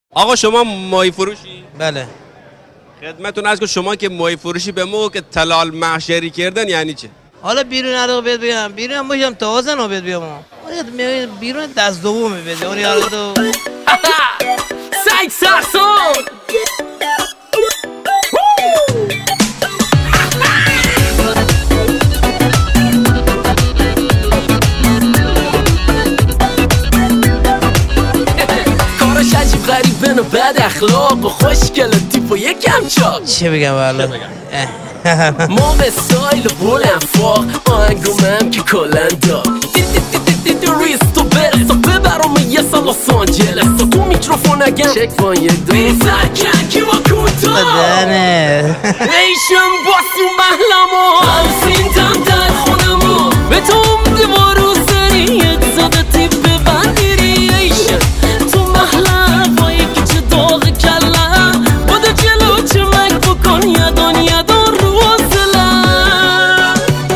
آقا شما ماهی فروشی؟ بله. خدمتتون عرض کنم شما که ماهی فروشی به ما که تلال محشری کردن یعنی چه؟ حالا بیرون رو بید بیام بیرون هم باشم تازه رو بید بیام بیرون دست دوم بید اونی حالا تو سگ سرسون کارش عجیب غریبه و بد اخلاق و خوشگل تیپ و یکم چاق. چه بگم والا ما به سایل بلند فاق آهنگومم که کلن داغ ریستو برسا ببرم یه سال لس آنجلس تو میکروفون اگم چک پان یه دو سرکن کی با کوتا بدنه ایشم باسی محلمو همسین دم در خونمو به تو دیوارو سری یک زاده تیپ ببندیری ایشم تو محلم با یکی چه داغ کلم بوده جلو چه مک بکن یدان رو حاصلم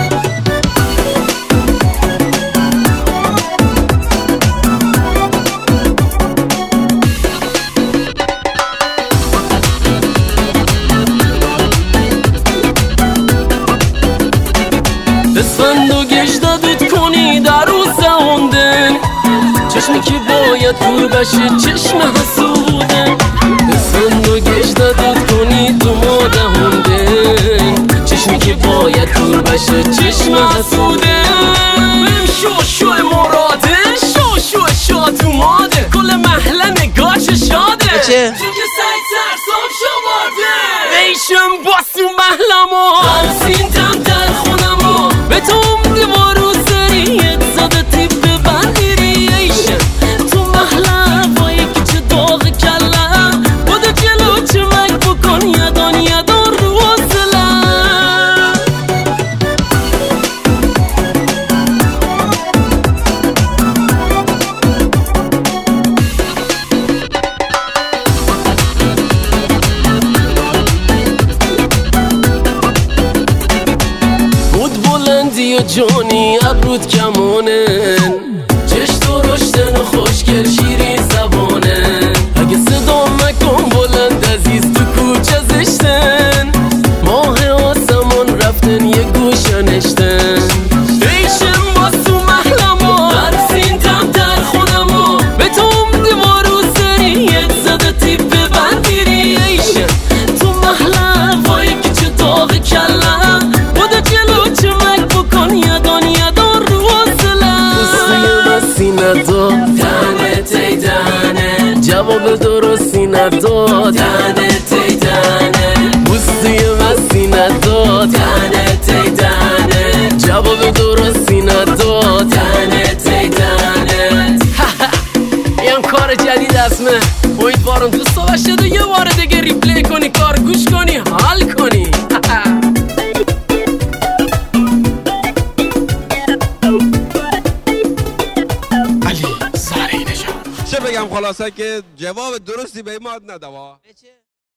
بسفند و گشتا دود کنی در رو سهوندن چشمی که باید دور بشه چشم حسودن بسفند و گشتا دود کنی تو ما دهوندن چشمی که باید دور بشه چشم حسودن شو مراده شو تو ماده کل محله نگاش شاده چه؟ چون که سعی ترسام شمارده ایشم باسو محلمو همسین دم در خونمو به تو دیوارو سری یک زاده تیپ ببندیری ایشم تو محله با یکی چه داغ کلم بوده جلو چه مک بکن یدان رو حاصلم بود بلندی و جانی ابرود کمانن چشت درشتن و خوشگل شیرین زبانن اگه صدا مکن بلند عزیز تو کوچه زشتن ماه آسمان رفتن یه گوشه نشتن ایشم باسو محلمو برسین دم در خونمو به تو دیوارو سری یک زده تیپ ببندیری ایشم تو محله با یکی چه داغ کلم بوده جلو چه مک بکن یدان رو حاصلم بسی نداد دهنه تی دهنه جواب درستی نداد دهنه تی دهنه بوسی بسی نداد دهنه تی دهنه جواب درستی نداد دهنه تی دهنه این کار جدید اسمه امیدوارم دوست داشته و یه بار دیگه ریپلی کنی کار گوش کنی حال کنی چه بگم خلاصه که جواب درستی به ما ندوا.